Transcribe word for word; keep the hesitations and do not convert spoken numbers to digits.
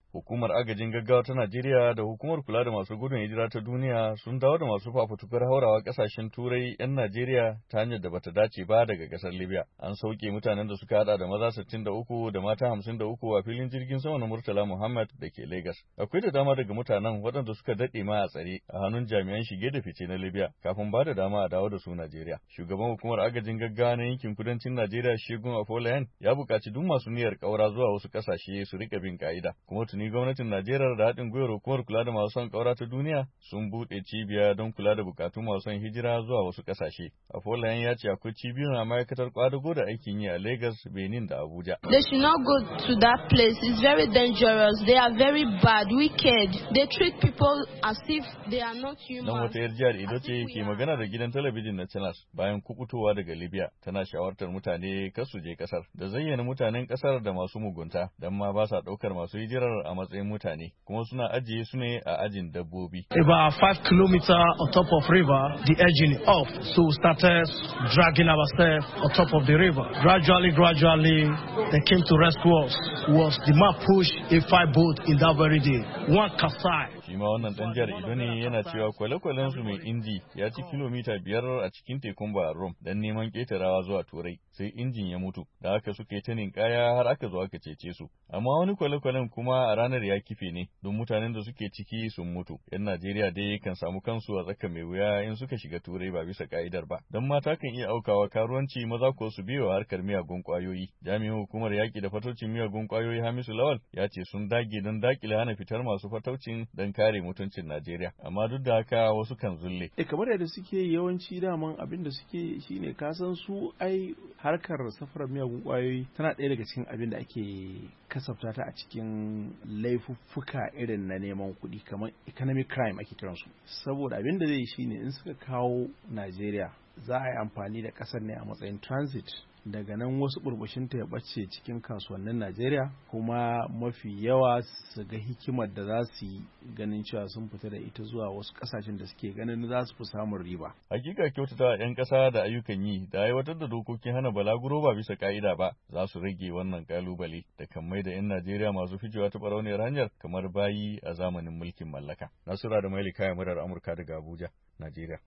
Hukumar agajin gaggawa ta Najeriya da hukumar kula da masu gudun hijira ta duniya sun dawo da masu fafutukar haurawa kasashen Turai 'yan Najeriya ta hanyar da bata dace ba daga kasar Libya. An sauke mutanen da suka hada da maza sittin da uku da mata hamsin da uku a filin jirgin sama na Murtala Muhammad da ke Lagos. Akwai da dama daga mutanen waɗanda suka daɗe ma a tsare a hannun jami'an shige da fice na Libya kafin ba da dama a dawo da su Najeriya. Shugaban hukumar agajin gaggawa na yankin kudancin Najeriya Shegun Afolayan ya buƙaci duk masu niyyar ƙaura zuwa wasu ƙasashe su rika bin ƙa'ida. Kuma tuni gwamnatin Najeriya da haɗin gwiwar hukumar kula da masu son ƙaura ta duniya sun buɗe cibiya don kula da bukatun masu son hijira zuwa wasu ƙasashe. Afolayan ya ce akwai cibiyoyin a ma'aikatar ƙwadago da aikin yi a Lagos, Benin da Abuja. They should not go to that place. It's very dangerous. They are very bad, wicked. They treat people as if they are not human. Dan wata yar jihar Edo ce ke magana da gidan talabijin na Channels bayan kubutowa daga Libya, tana shawartar mutane kar su je kasar da zayyana mutanen kasar da masu mugunta dan ma ba sa ɗaukar masu hijirar a matsayin mutane kuma suna ajiye su ne a ajin dabbobi. About five kilometers on top of river, the edging off, so we started dragging ourselves on top of the river. Gradually, gradually, they came to rescue us. Was the map push a five boat in that very day? One Kasai. Shi ma wannan ɗan jihar Edo ne yana cewa kwale-kwalen su mai inji ya ci kilomita biyar a cikin tekun Bahar Rum dan neman ƙetarawa zuwa Turai, sai injin ya mutu, da haka suka yi ta ninkaya har aka zo aka cece su. Amma wani kwale-kwalen kuma a ranar ya kife ne, don mutanen da suke ciki sun mutu. 'Yan Najeriya dai kan samu kansu a tsaka mai wuya in suka shiga Turai ba bisa ka'idar ba, don mata kan iya aukawa karuwanci, maza ko su biyo harkar miyagun ƙwayoyi. Jami'in hukumar yaƙi da fataucin miyagun ƙwayoyi Hamisu Lawal ya ce sun dage don daƙile hana fitar masu fataucin don kare mutuncin Najeriya, amma duk da haka wasu kan zulle. E kamar yadda suke yawanci daman abin da suke shine kasan su ai harkar safarar miyagun kwayoyi tana ɗaya daga cikin abin da ake kasafta ta a cikin laifuffuka irin na neman kuɗi kamar economic crime ake kiransu. Saboda abin da zai shine in suka kawo Najeriya za a yi amfani da ƙasar ne a matsayin transit. Daga nan wasu burbushinta ya ɓace cikin kasuwannin Najeriya, kuma mafi yawa su ga hikimar da za su yi ganin cewa sun fita da ita zuwa wasu ƙasashen da suke ganin za su fi samun riba. Hakika kyautata 'yan ƙasa da ayyukan yi da aiwatar da dokokin hana balaguro ba bisa ka'ida ba za su rage wannan kalubale da kan mai da 'yan Najeriya masu ficewa ta barauniyar hanyar kamar bayi a zamanin mulkin mallaka. Nasura da Maili Kaya, murar Amurka daga Abuja, Najeriya.